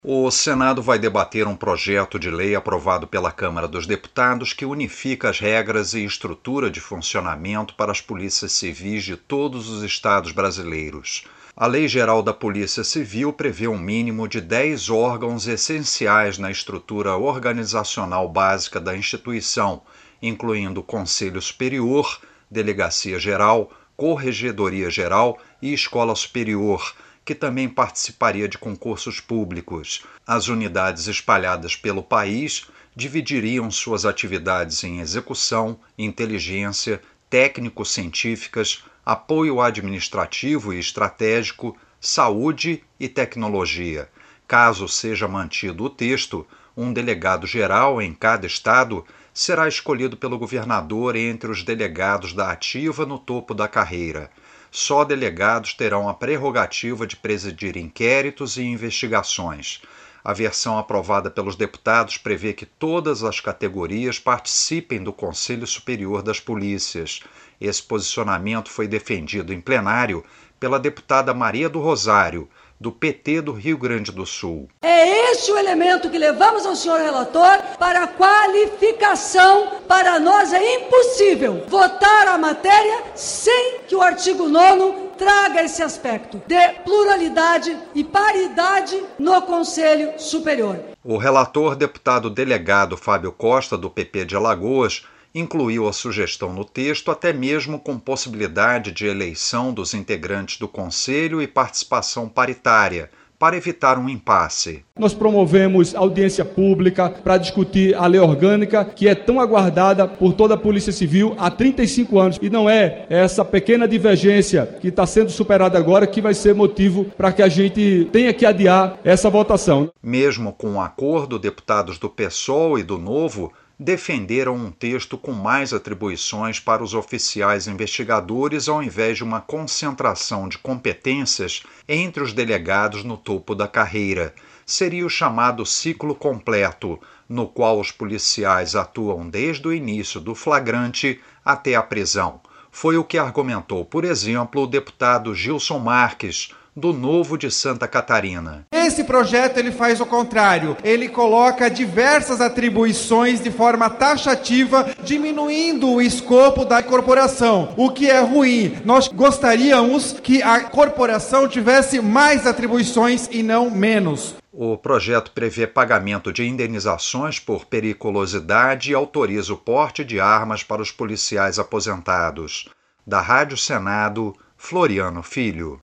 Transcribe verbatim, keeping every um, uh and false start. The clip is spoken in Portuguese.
O Senado vai debater um projeto de lei aprovado pela Câmara dos Deputados que unifica as regras e estrutura de funcionamento para as polícias civis de todos os estados brasileiros. A Lei Geral da Polícia Civil prevê um mínimo de dez órgãos essenciais na estrutura organizacional básica da instituição, incluindo Conselho Superior, Delegacia Geral, Corregedoria Geral e Escola Superior, que também participaria de concursos públicos. As unidades espalhadas pelo país dividiriam suas atividades em execução, inteligência, técnico-científicas, apoio administrativo e estratégico, saúde e tecnologia. Caso seja mantido o texto, um delegado geral em cada estado será escolhido pelo governador entre os delegados da ativa no topo da carreira. Só delegados terão a prerrogativa de presidir inquéritos e investigações. A versão aprovada pelos deputados prevê que todas as categorias participem do Conselho Superior das Polícias. Esse posicionamento foi defendido em plenário pela deputada Maria do Rosário, do P T do Rio Grande do Sul. É este o elemento que levamos ao senhor relator para a qualificação. Para nós é impossível votar a matéria sem que o artigo nono traga esse aspecto de pluralidade e paridade no Conselho Superior. O relator, deputado delegado Fábio Costa, do P P de Alagoas, incluiu a sugestão no texto até mesmo com possibilidade de eleição dos integrantes do Conselho e participação paritária, para evitar um impasse. Nós promovemos audiência pública para discutir a lei orgânica, que é tão aguardada por toda a Polícia Civil há trinta e cinco anos. E não é essa pequena divergência que está sendo superada agora que vai ser motivo para que a gente tenha que adiar essa votação. Mesmo com um acordo, deputados do PSOL e do Novo defenderam um texto com mais atribuições para os oficiais investigadores ao invés de uma concentração de competências entre os delegados no topo da carreira. Seria o chamado ciclo completo, no qual os policiais atuam desde o início do flagrante até a prisão. Foi o que argumentou, por exemplo, o deputado Gilson Marques, do Novo de Santa Catarina. Esse projeto ele faz o contrário, ele coloca diversas atribuições de forma taxativa, diminuindo o escopo da corporação, o que é ruim. Nós gostaríamos que a corporação tivesse mais atribuições e não menos. O projeto prevê pagamento de indenizações por periculosidade e autoriza o porte de armas para os policiais aposentados. Da Rádio Senado, Floriano Filho.